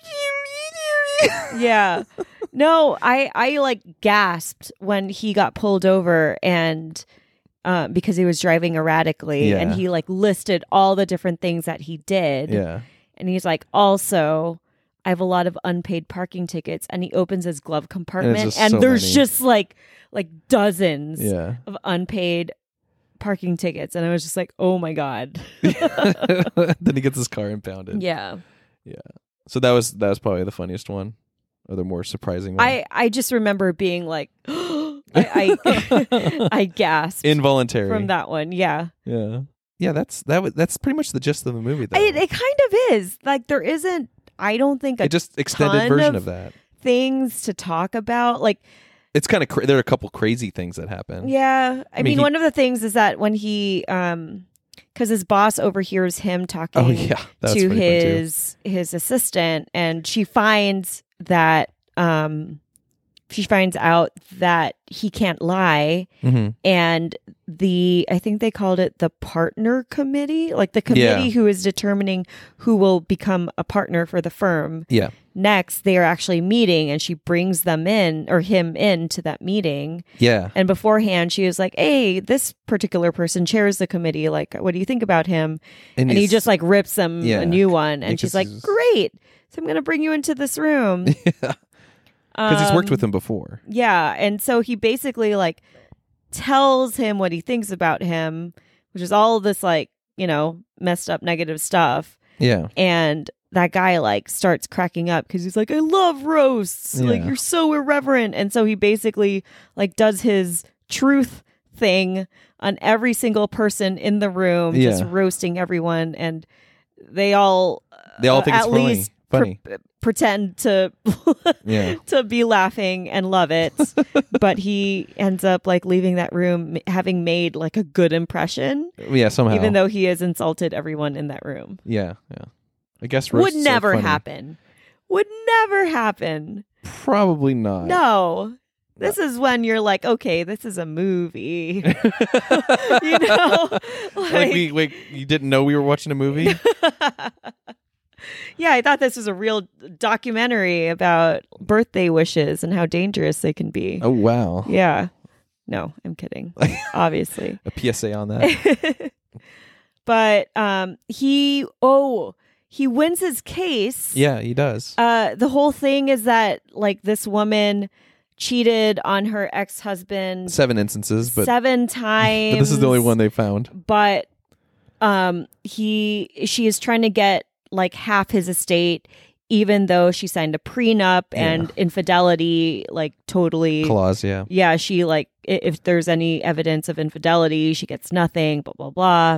yeah. No, I like gasped when he got pulled over and because he was driving erratically, and he like listed all the different things that he did. Yeah. And he's like, also, I have a lot of unpaid parking tickets. And he opens his glove compartment, and there's just like dozens of unpaid parking tickets, and I was just like, oh my God. Then he gets his car impounded. Yeah. So that was probably the funniest one, or the more surprising one. I just remember being like, I gasped Involuntary from that one. Yeah. That's pretty much the gist of the movie, though. It kind of is. Like, there isn't, I don't think, it just extended version of that. Things to talk about. Like, it's kind of there are a couple crazy things that happen. Yeah. I mean, one of the things is that when he because his boss overhears him talking to his assistant, and she finds out that he can't lie. Mm-hmm. And I think they called it the partner committee, like the committee who is determining who will become a partner for the firm. Yeah. Next, they are actually meeting, and she brings him into that meeting. Yeah. And beforehand, she was like, hey, this particular person chairs the committee. Like, what do you think about him? And he just like rips them a new one. And she's like, great. So I'm going to bring you into this room. Yeah. Because he's worked with him before. Yeah. And so he basically like tells him what he thinks about him, which is all this like, messed up negative stuff. Yeah. And that guy like starts cracking up because he's like, I love roasts. Yeah. Like, you're so irreverent. And so he basically like does his truth thing on every single person in the room, just roasting everyone. And they all think it's at least funny. Pretend to to be laughing and love it. But he ends up like leaving that room having made like a good impression. Yeah, somehow. Even though he has insulted everyone in that room. Yeah. I guess would never happen. Would never happen. Probably not. No. This is when you're like, okay, this is a movie. Like you didn't know we were watching a movie? Yeah, I thought this was a real documentary about birthday wishes and how dangerous they can be. Oh, wow. Yeah. No, I'm kidding. Obviously. A PSA on that. But he wins his case. Yeah, he does. The whole thing is that like this woman cheated on her ex-husband 7 instances, but 7 times. But this is the only one they found. But she is trying to get like half his estate, even though she signed a prenup and infidelity, like totally clause. Yeah. She like, if there's any evidence of infidelity, she gets nothing, blah, blah, blah.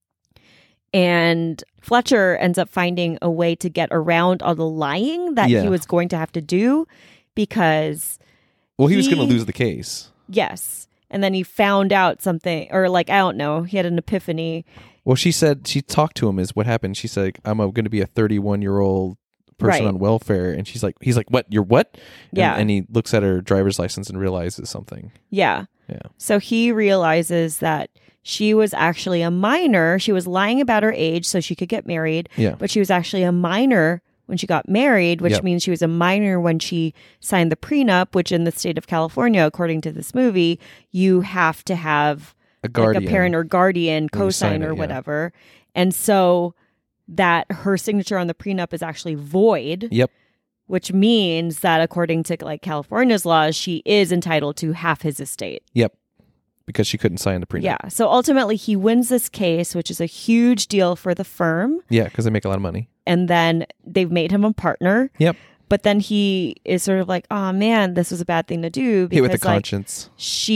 And Fletcher ends up finding a way to get around all the lying that he was going to have to do because he was going to lose the case. Yes. And then he found out something, or like, I don't know, he had an epiphany. Well, she said, she talked to him is what happened. She said, I'm going to be a 31-year-old person on welfare. And he's like, what? You're what? And he looks at her driver's license and realizes something. Yeah. So he realizes that she was actually a minor. She was lying about her age so she could get married. Yeah. But she was actually a minor when she got married, which means she was a minor when she signed the prenup, which in the state of California, according to this movie, you have to have a guardian, like a parent or guardian co-sign or whatever. And so that her signature on the prenup is actually void. Yep. Which means that according to like California's laws, she is entitled to half his estate. Yep. Because she couldn't sign the prenup. Yeah. So ultimately he wins this case, which is a huge deal for the firm. Yeah, because they make a lot of money. And then they've made him a partner. Yep. But then he is sort of like, oh man, this was a bad thing to do. Because, hit with the conscience.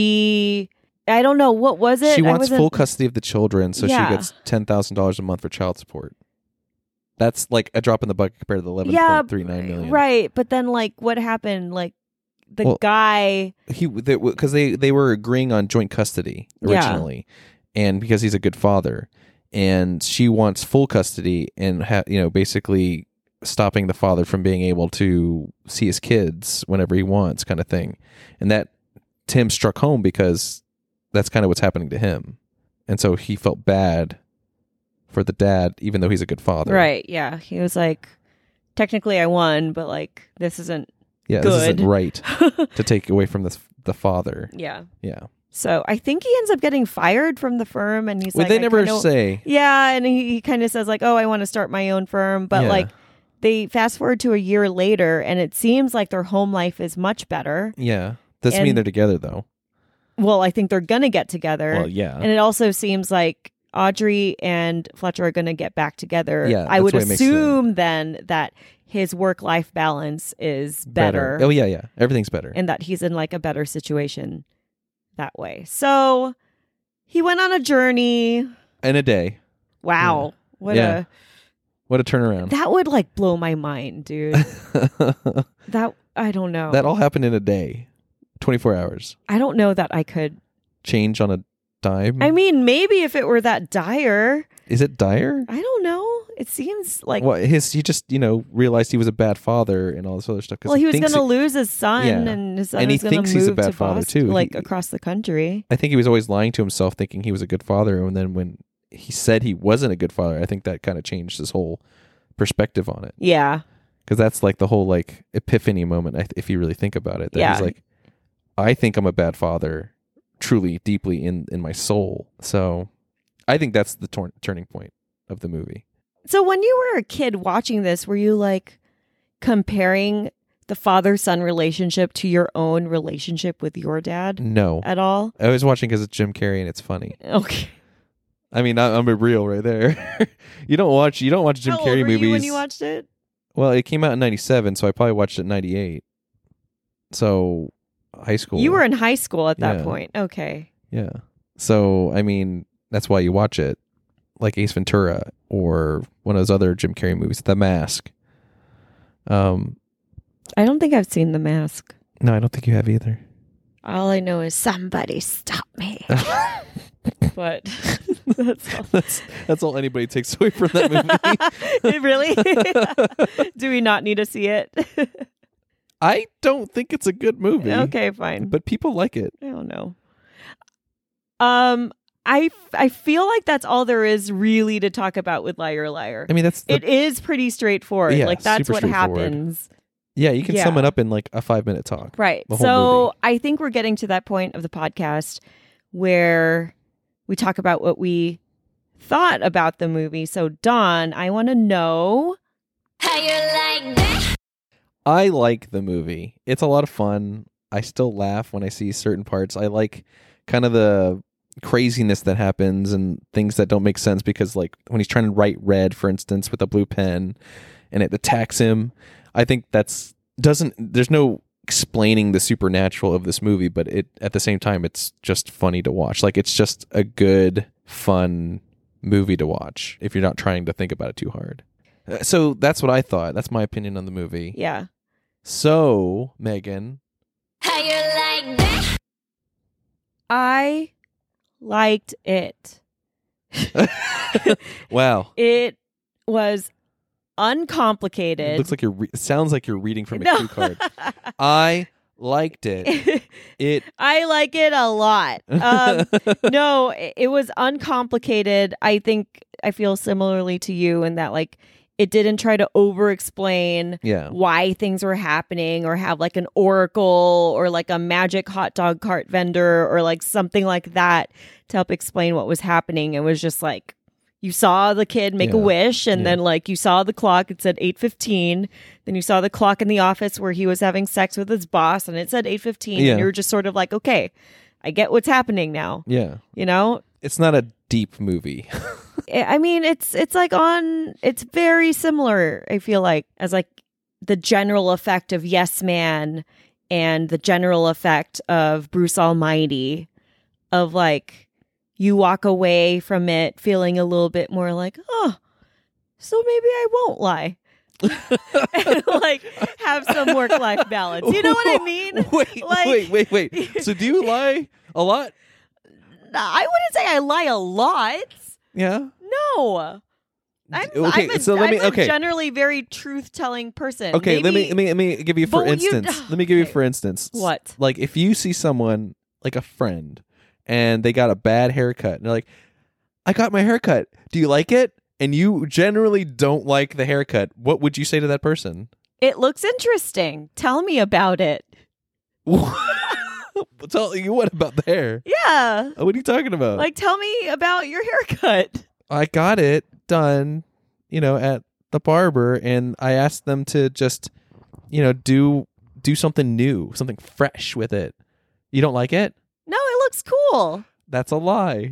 I don't know. What was it? She wants full custody of the children, so she gets $10,000 a month for child support. That's like a drop in the bucket compared to the $11.39 million. Right. But then like what happened? Like the guy... Because they were agreeing on joint custody originally. And because he's a good father. And she wants full custody and basically stopping the father from being able to see his kids whenever he wants, kind of thing. And that Tim struck home because that's kind of what's happening to him. And so he felt bad for the dad, even though he's a good father. Right. Yeah. He was like, technically I won, but like, this isn't good. This isn't right to take away from the father. Yeah. Yeah. So I think he ends up getting fired from the firm, and he's like, they never say. Yeah. And he kind of says like, oh, I want to start my own firm. But like, they fast forward to a year later, and it seems like their home life is much better. Yeah. Doesn't mean they're together though. Well, I think they're going to get together. Well, yeah. And it also seems like Audrey and Fletcher are going to get back together. Yeah, I would that's what it makes assume then that his work-life balance is better. Oh, yeah. Everything's better. And that he's in like a better situation that way. So he went on a journey. In a day. Wow. Yeah. What a turnaround. That would like blow my mind, dude. That, I don't know. That all happened in a day. 24 hours. I don't know that I could. Change on a dime? I mean, maybe if it were that dire. Is it dire? I don't know. It seems like. Well, he just, realized he was a bad father and all this other stuff. Well, he was going to lose his son, Yeah. and his son And he was going thinks to he's a move bad to father, Boston, too. like across the country. I think he was always lying to himself, thinking he was a good father. And then when he said he wasn't a good father, I think that kind of changed his whole perspective on it. Yeah. Because that's like the whole like epiphany moment, if you really think about it. That he's like, I think I'm a bad father, truly, deeply in my soul. So I think that's the turning point of the movie. So when you were a kid watching this, were you like comparing the father-son relationship to your own relationship with your dad? No. At all? I was watching because it's Jim Carrey and it's funny. Okay. I mean, I'm a real right there. You don't watch Jim How old Carrey were movies. you when you watched it? Well, it came out in 97, so I probably watched it in 98. So high school. You were in high school at that Yeah. point. Okay. Yeah. So, I mean, that's why you watch it. Like Ace Ventura or one of those other Jim Carrey movies, The Mask. I don't think I've seen The Mask. No, I don't think you have either. All I know is somebody stop me. But that's all. That's all anybody takes away from that movie. Really? Do we not need to see it? I don't think it's a good movie. Okay, fine. But people like it. I don't know. I feel like that's all there is really to talk about with Liar Liar. I mean, it is pretty straightforward. Yeah, like that's super what straightforward. happens. Yeah, you can sum it up in like a 5-minute talk. Right. The whole So movie. I think we're getting to that point of the podcast where we talk about what we thought about the movie. So Dawn, I want to know How you like that? I like the movie. It's a lot of fun. I still laugh when I see certain parts. I like kind of the craziness that happens and things that don't make sense because like when he's trying to write red, for instance, with a blue pen and it attacks him. I think there's no explaining the supernatural of this movie, but it at the same time it's just funny to watch. Like it's just a good, fun movie to watch if you're not trying to think about it too hard. So that's what I thought. That's my opinion on the movie. Yeah. So, Megan. How you like that? I liked it. Wow. It was uncomplicated. It looks like it sounds like you're reading from a No. cue card. I liked it. I like it a lot. No, it was uncomplicated. I think I feel similarly to you in that like it didn't try to over explain Yeah. why things were happening or have like an oracle or like a magic hot dog cart vendor or like something like that to help explain what was happening. It was just like you saw the kid make a Yeah. wish and Yeah. then like you saw the clock, it said 8:15. Then you saw the clock in the office where he was having sex with his boss and it said 8:15. Yeah. And you were just sort of like, okay, I get what's happening now. Yeah. You know? It's not a deep movie. I mean, it's very similar, I feel like, as like the general effect of Yes Man and the general effect of Bruce Almighty, of like you walk away from it feeling a little bit more like, oh, so maybe I won't lie. And like have some work-life balance. You know what I mean? Wait. So do you lie a lot? I wouldn't say I lie a lot. Yeah. No. I'm a generally very truth-telling person. Okay, Maybe- let me give you for But you- instance. Let me give you Okay. for instance. What? Like if you see someone like a friend and they got a bad haircut and they're like, I got my haircut. Do you like it? And you generally don't like the haircut. What would you say to that person? It looks interesting. Tell me about it. Tell you what about the hair? Yeah. What are you talking about? Like, tell me about your haircut. I got it done, at the barber, and I asked them to just, do something new, something fresh with it. You don't like it? No, it looks cool. That's a lie.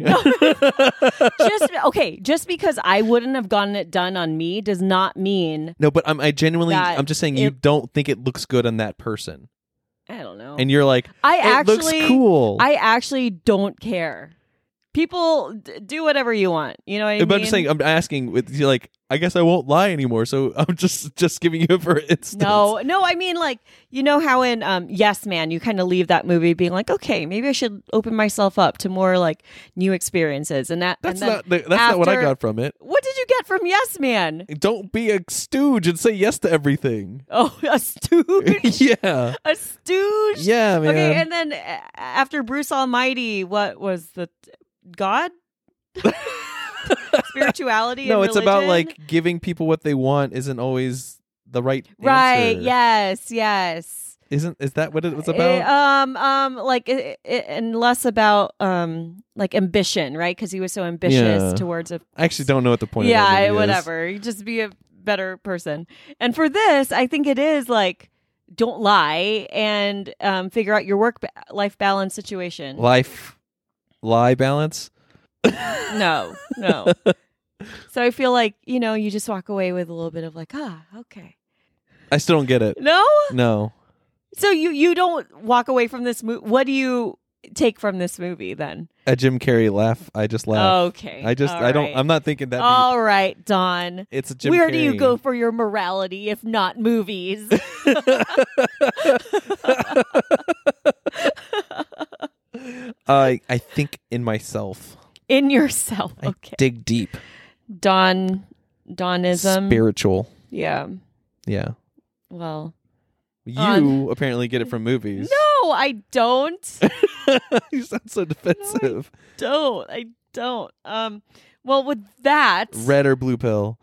Just because I wouldn't have gotten it done on me does not mean No, but I genuinely, that I'm just saying you don't think it looks good on that person. I don't know. And you're like, it looks cool. I actually don't care. People do whatever you want. You know what I mean? But I'm just saying, I'm asking, you're like, I guess I won't lie anymore. So I'm just giving you for instance. No, I mean, like, you know how in Yes Man, you kind of leave that movie being like, okay, maybe I should open myself up to more like new experiences. And that's not what I got from it. What did you get from Yes Man? Don't be a stooge and say yes to everything. Oh, a stooge? Yeah. A stooge? Yeah, man. Okay, and then after Bruce Almighty, what was the God? Spirituality no, and it's religion? about like giving people what they want isn't always the right right answer. yes Is that what it was about? And less about like ambition, right? Because he was so ambitious towards I actually don't know what the point of that movie is. whatever, you just be a better person. And for this, I think it is like, don't lie and figure out your work-life balance situation. Lie balance? No. So I feel like, you just walk away with a little bit of like, okay. I still don't get it. No? So you don't walk away from this movie. What do you take from this movie then? A Jim Carrey laugh. I just laugh. Okay. I'm not thinking that. All right, Don. It's a Jim Where Carrey. do you go for your morality if not movies? I think in myself. In yourself. I Okay. dig deep. Donism. Spiritual. Yeah. Yeah. Well. You apparently get it from movies. No, I don't. You sound so defensive. I don't. Well, with that, Red or blue pill?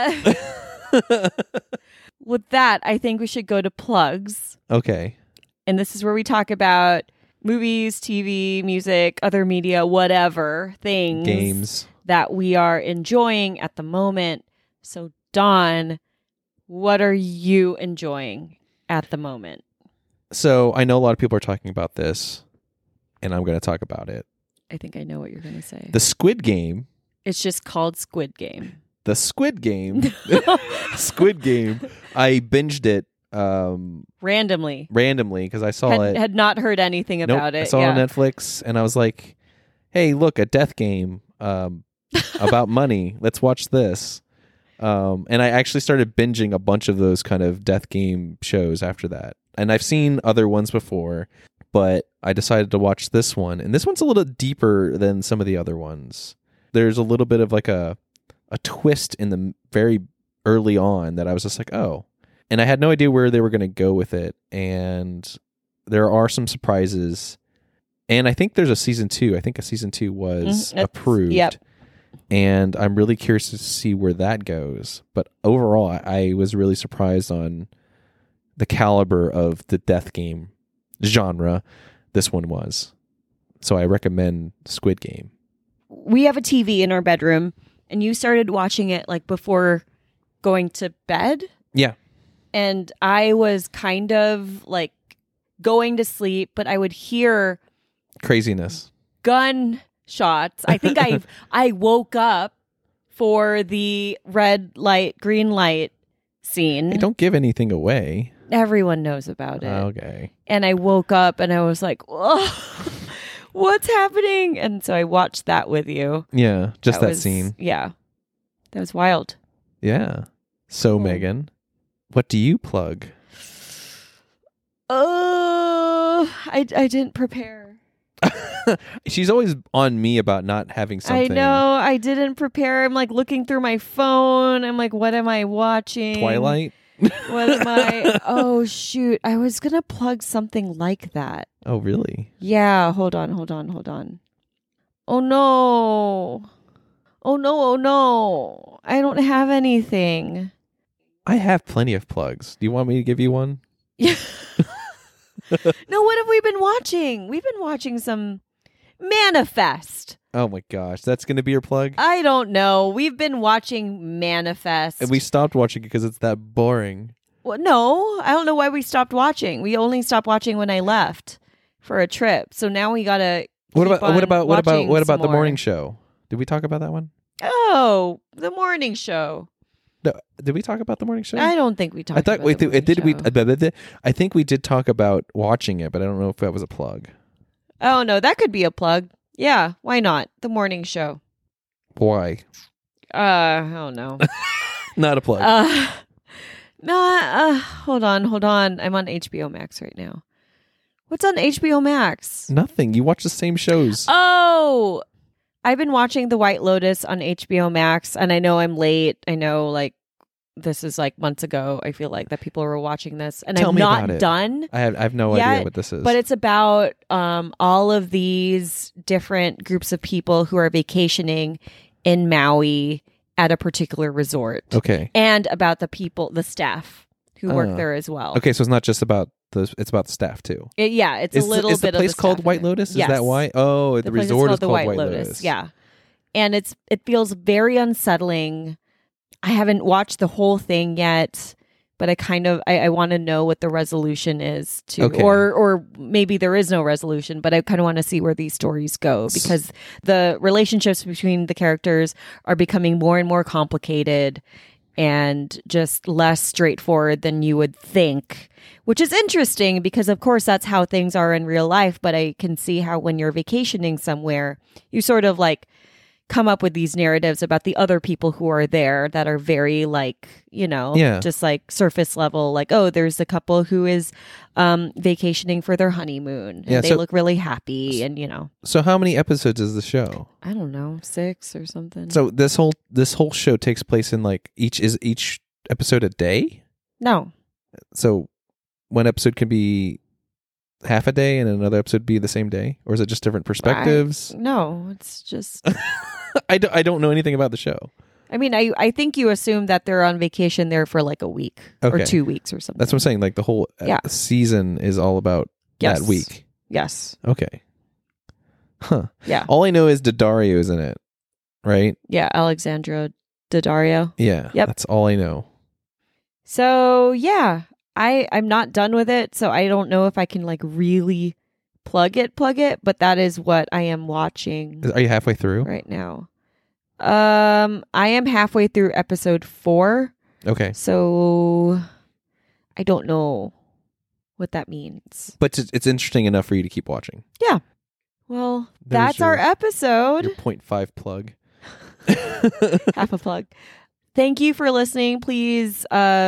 With that, I think we should go to plugs. Okay. And this is where we talk about movies, TV, music, other media, whatever things. Games. That we are enjoying at the moment. So, Don, what are you enjoying at the moment? So, I know a lot of people are talking about this, and I'm going to talk about it. I think I know what you're going to say. The Squid Game. It's just called Squid Game. The Squid Game. Squid Game. I binged it randomly because I saw it. Had not heard anything about it. I saw it on Netflix, and I was like, hey, look, a death game about money. Let's watch this. And I actually started binging a bunch of those kind of death game shows after that. And I've seen other ones before, but I decided to watch this one. And this one's a little deeper than some of the other ones. There's a little bit of like a twist in the very early on that I was just like, oh. And I had no idea where they were going to go with it. And there are some surprises. And I think there's a season 2. I think a season 2 was approved. Yep. And I'm really curious to see where that goes. But overall, I was really surprised on the caliber of the death game genre this one was. So I recommend Squid Game. We have a TV in our bedroom, and you started watching it like before going to bed. Yeah. And I was kind of like going to sleep, but I would hear craziness. Gunshots. I think I woke up for the red light, green light scene. Hey, don't give anything away. Everyone knows about it. Okay. And I woke up and I was like, whoa, what's happening? And so I watched that with you. Yeah, just that scene. Yeah. That was wild. Yeah. So, Megan, what do you plug? I didn't prepare. She's always on me about not having something. I know. I didn't prepare. I'm like looking through my phone. I'm like, what am I watching? Twilight? What am I? Oh, shoot. I was going to plug something like that. Oh, really? Yeah. Hold on. Oh, no. Oh, no. I don't have anything. I have plenty of plugs. Do you want me to give you one? Yeah. No, what have we been watching? We've been watching some Manifest. Oh my gosh, that's going to be your plug? I don't know. We've been watching Manifest. And we stopped watching it because it's that boring. Well, no, I don't know why we stopped watching. We only stopped watching when I left for a trip. So now we got to What keep about on what watching about some the more. morning show? Did we talk about that one? Oh, the morning show. No, did we talk about the morning show? I don't think we talked I thought about we the morning did. We show. I think we did talk about watching it, but I don't know if that was a plug. Oh, no, that could be a plug. Yeah, why not? The morning show. Why? I don't know. Not a plug. Hold on. I'm on HBO Max right now. What's on HBO Max? Nothing. You watch the same shows. Oh, I've been watching The White Lotus on HBO Max, and I know I'm late. I know, like, this is like months ago. I feel like that people were watching this, and Tell I'm me not about it. done. I have no yet, idea what this is. But it's about all of these different groups of people who are vacationing in Maui at a particular resort, okay. and about the staff who work Oh. there as well. Okay, so it's not just about it's about the staff too. It's a little is bit the place of the called staff White in it. Lotus? Is Yes. that why? Oh, the place resort is the called White Lotus. Yeah, and it feels very unsettling. I haven't watched the whole thing yet, but I want to know what the resolution is to, Okay. or maybe there is no resolution, but I kind of want to see where these stories go because the relationships between the characters are becoming more and more complicated and just less straightforward than you would think, which is interesting because, of course, that's how things are in real life. But I can see how when you're vacationing somewhere, you sort of like come up with these narratives about the other people who are there that are very like, Yeah. just like surface level, like, oh, there's a couple who is vacationing for their honeymoon and Yeah, they so- look really happy and, So how many episodes is the show? I don't know, 6 or something. So this whole show takes place in like each episode a day? No. So one episode can be half a day and another episode be the same day? Or is it just different perspectives? No, it's just... I don't know anything about the show. I mean, I think you assume that they're on vacation there for like a week Okay. or 2 weeks or something. That's what I'm saying. Like the whole Yeah. season is all about Yes. that week. Yes. Okay. Huh. Yeah. All I know is Daddario is in it, right? Yeah. Alexandra Daddario. Yeah. Yep. That's all I know. So yeah, I'm not done with it. So I don't know if I can like really plug it, but that is what I am watching Are you halfway through? right now. I am halfway through episode 4. Okay. So I don't know what that means. But it's interesting enough for you to keep watching. Well, There's that's our episode. Your 0.5 plug. Half a plug. Thank you for listening. Please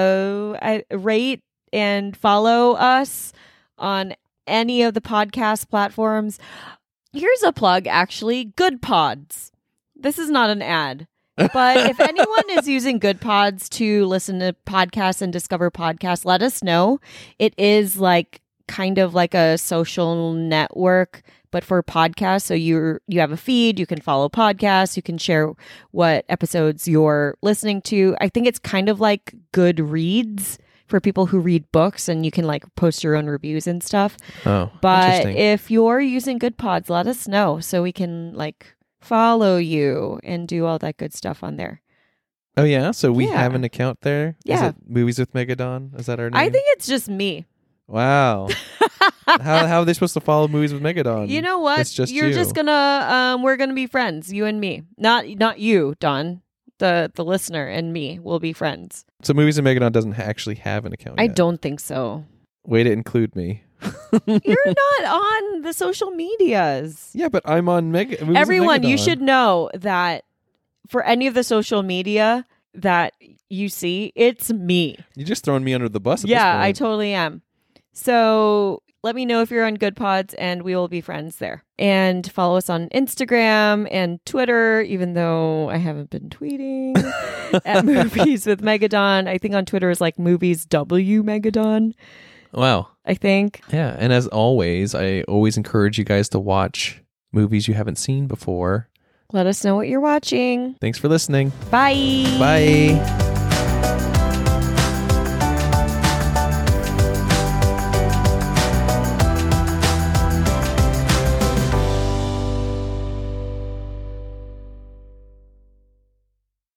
rate and follow us on any of the podcast platforms. Here's a plug, actually. Good Pods. This is not an ad. But if anyone is using Good Pods to listen to podcasts and discover podcasts, let us know. It is like kind of like a social network, but for podcasts. So you have a feed, you can follow podcasts, you can share what episodes you're listening to. I think it's kind of like Goodreads for people who read books, and you can like post your own reviews and stuff. Oh, But interesting. if you're using Good Pods, let us know so we can like follow you and do all that good stuff on there. Oh, yeah? So we Yeah. have an account there? Is Yeah. it Movies with Megadon? Is that our name? I think it's just me. Wow. how are they supposed to follow Movies with Megadon? You know what? It's just You're you. just gonna we're gonna be friends, you and me. Not you, Don. The listener and me will be friends. So Movies with Megadon doesn't actually have an account I yet. don't think so. Way to include me. You're not on the social medias. Yeah, but I'm on Movies with Everyone, you Megadon. should know that for any of the social media that you see, it's me. You're just throwing me under the bus at Yeah, this I point. totally am. So let me know if you're on Good Pods and we will be friends there. And follow us on Instagram and Twitter, even though I haven't been tweeting at Movies with Megadon. I think on Twitter is like Movies W Megadon, Wow. I think. Yeah, and as always, I always encourage you guys to watch movies you haven't seen before. Let us know what you're watching. Thanks for listening. Bye. Bye.